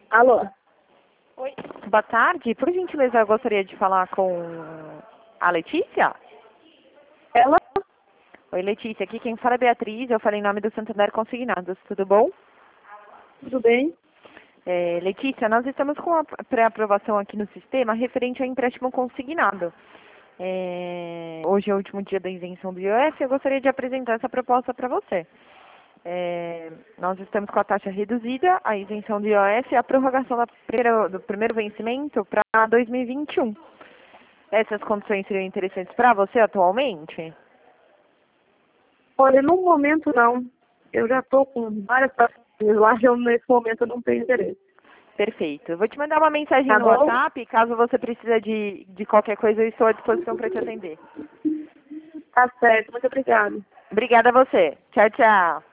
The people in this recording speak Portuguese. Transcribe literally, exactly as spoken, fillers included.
Alô? Oi. Boa tarde. Por gentileza, eu gostaria de falar com a Letícia. Ela? Oi, Letícia. Aqui quem fala é Beatriz. Eu falei em nome do Santander Consignados. Tudo bom? Tudo bem? É, Letícia, nós estamos com a pré-aprovação aqui no sistema referente ao empréstimo consignado. É, hoje é o último dia da isenção do I O F. Eu gostaria de apresentar essa proposta para você. É, nós estamos com a taxa reduzida, a isenção do I O F e a prorrogação da primeira, do primeiro vencimento para dois mil e vinte e um. Essas condições seriam interessantes para você atualmente? Olha, no momento não. Eu já estou com várias parcerias lá, eu nesse momento não tenho interesse. Perfeito. Eu vou te mandar uma mensagem Tá no bom? WhatsApp, caso você precise de, de qualquer coisa, eu estou à disposição para te atender. Tá certo, muito obrigada. Obrigada a você. Tchau, tchau.